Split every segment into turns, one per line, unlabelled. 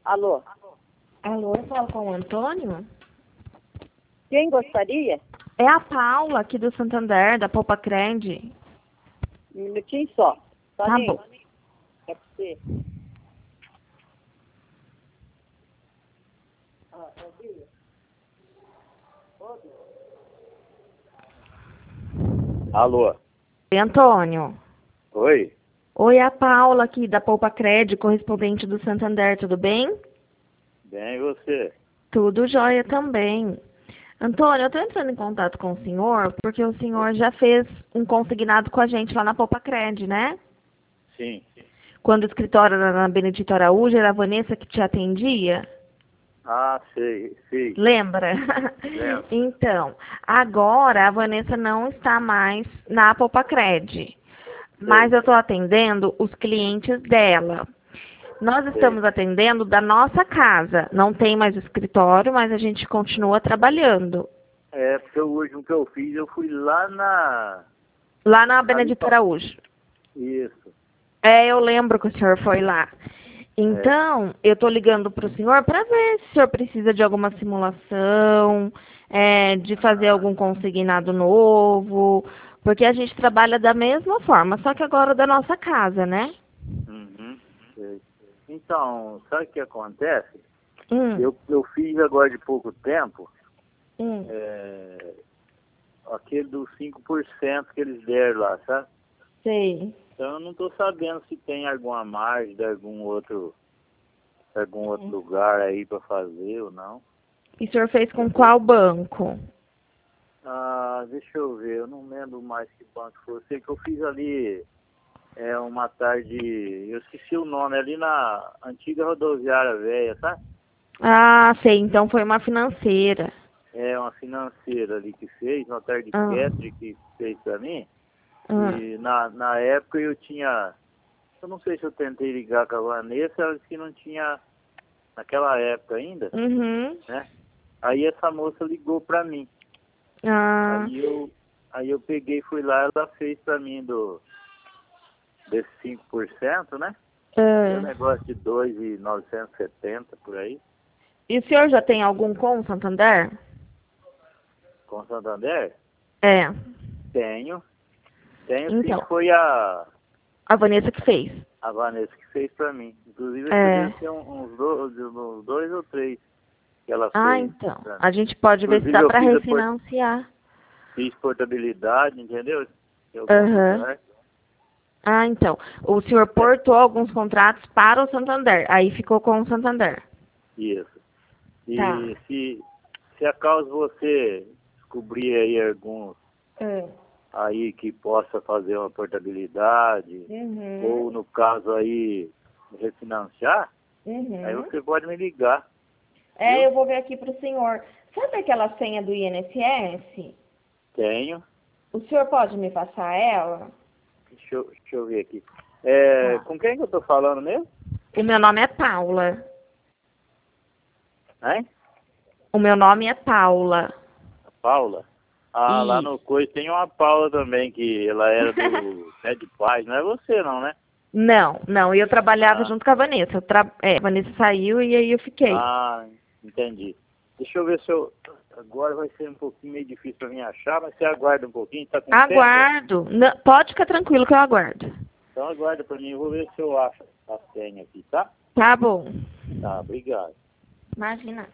Alô?
Alô, eu falo com o Antônio?
Quem gostaria?
É a Paula, aqui do Santander, da Poupa Cred.
Um minutinho só.
Tá
Toninho,
bom.
é pra você. Alô?
Oi, Antônio.
Oi?
Oi, a Paula, aqui da Poupa Cred, correspondente do Santander, tudo bem?
Bem, e você?
Tudo jóia também. Antônio, eu estou entrando em contato com o senhor porque o senhor já fez um consignado com a gente lá na Poupa Cred, né?
Sim.
Quando o escritório era na Benedito Araújo, era a Vanessa que te atendia.
Ah, sei.
Lembra?
Lembro.
Então, agora a Vanessa não está mais na Poupa Cred, mas
Sei,
eu estou atendendo os clientes dela. Nós
sei.
estamos atendendo da nossa casa. Não tem mais escritório, mas a gente continua trabalhando.
É, porque o último que eu fiz, eu fui lá na...
Lá na
Ali,
Benedito Araújo.
isso.
É, eu lembro que o senhor foi lá.
É.
Então, eu estou ligando para o senhor para ver se o senhor precisa de alguma simulação, de fazer
Ah,
algum consignado novo, porque a gente trabalha da mesma forma, só que agora da nossa casa, né?
uhum, sei. Então, sabe o que acontece?
Hum,
Eu fiz agora de pouco tempo,
hum,
é, aquele dos 5% que eles deram lá, sabe?
sei.
Então eu não estou sabendo se tem alguma margem de algum outro lugar aí para fazer ou não.
E o senhor fez com
Entendeu?
qual banco?
Ah, deixa eu ver, eu não lembro mais que banco foi. Eu sei que eu fiz ali uma tarde, eu esqueci o nome, ali na antiga rodoviária velha, sabe?
Ah, sei, então foi uma financeira.
É uma financeira ali que fez, uma tarde de
Ah,
Ketri que fez para mim.
ah,
E na época eu não sei se eu tentei ligar com a Vanessa, ela disse que não tinha, naquela época ainda,
uhum,
né? Aí essa moça ligou para mim.
ah,
Aí eu, aí eu peguei, fui lá, ela fez para mim desses 5%, né? Deu um
ah.
negócio de 2.970 por aí,
E o senhor já tem algum com o Santander?
com Santander.
É.
Tenho, tenho sim,
Então,
foi
a Vanessa que fez.
a Vanessa que fez para mim. Inclusive, acho que
É.
deve ser uns dois ou três que ela
Ah,
fez
então.
para
A
mim.
gente pode ver se
Inclusive,
dá
eu
para
fiz
refinanciar.
fiz portabilidade, entendeu? Em alguns
Aham.
lugares.
Ah, então. O senhor
É,
portou alguns contratos para o Santander. Aí ficou com o Santander.
isso.
Tá.
E se acaso você descobrir aí alguns
É.
aí que possa fazer uma portabilidade,
Uhum.
ou no caso aí refinanciar, aí
Uhum.
você pode me ligar,
É,
viu?
eu vou ver aqui para o senhor. Sabe aquela senha do INSS?
Tenho.
O senhor pode me passar ela?
Deixa eu ver aqui. É,
Tá.
com quem que eu tô falando mesmo?
O meu nome é Paula.
Hein?
O meu nome é Paula.
A Paula? Ah, lá no
Isso.
Coisa tem uma Paula também, que ela era do Pé de Paz. Não é você não, né?
Não, não, eu trabalhava
Ah,
junto com a Vanessa. A Vanessa saiu e aí eu fiquei.
ah, entendi. Deixa eu ver se eu... Agora vai ser um pouquinho meio difícil para mim achar, mas você aguarda um pouquinho, tá com tempo? É?
Aguardo. Pode ficar tranquilo que eu aguardo.
Então aguarda para mim, eu vou ver se eu acho a senha aqui, tá?
Tá bom.
Tá, obrigado.
Imagina.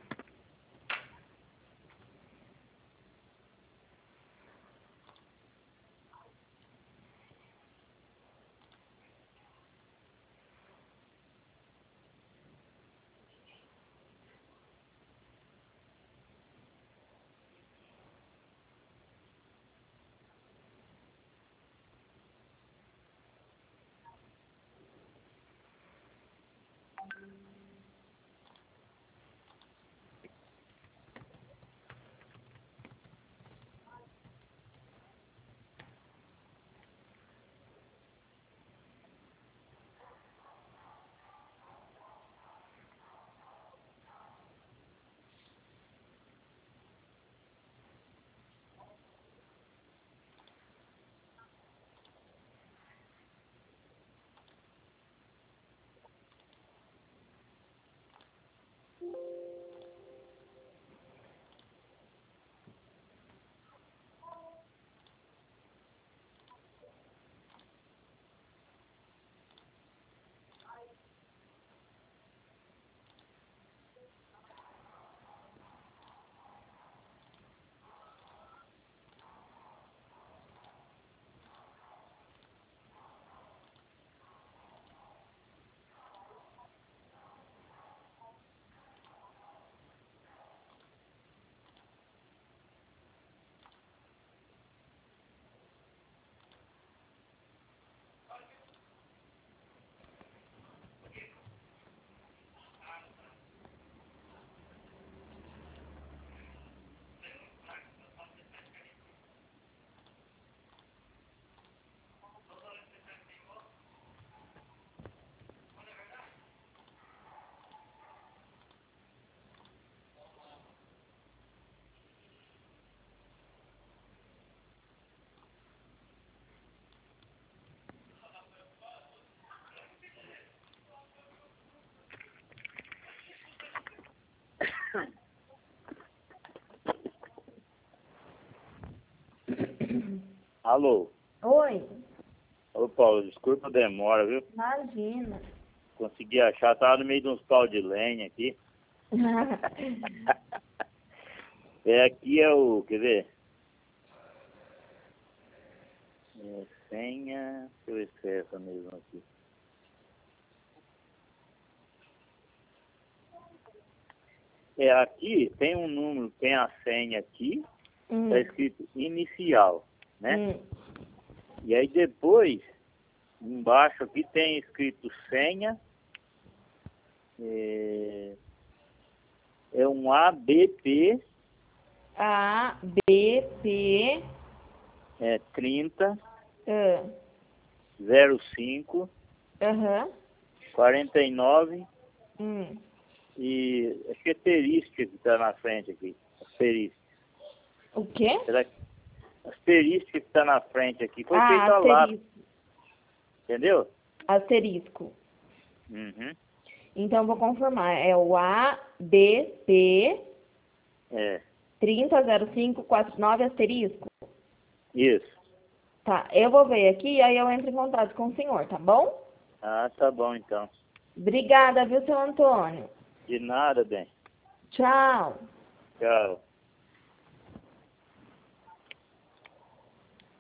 Alô?
Oi.
Ô, Paulo, desculpa a demora, viu?
Imagina.
Consegui achar, tava no meio de uns pau de lenha aqui. Aqui é o, quer ver? Senha, deixa eu ver se é essa mesmo aqui. Aqui tem um número, tem a senha aqui, tá escrito inicial, né? E aí depois, embaixo aqui tem escrito senha, é um ABP,
ABP,
30,
ah,
05,
aham,
49,
hum.
e acho que é asterística que está na frente aqui. Asterística.
O quê?
Asterística que está na frente aqui. Foi feita lá.
Asterisco.
Entendeu?
Asterisco.
Uhum.
Então, vou confirmar. É o ABP 300549 asterisco.
Isso.
Tá, eu vou ver aqui e aí eu entro em contato com o senhor, tá bom?
Ah, tá bom então.
Obrigada, viu, seu Antônio?
De nada, bem.
Tchau.
Tchau.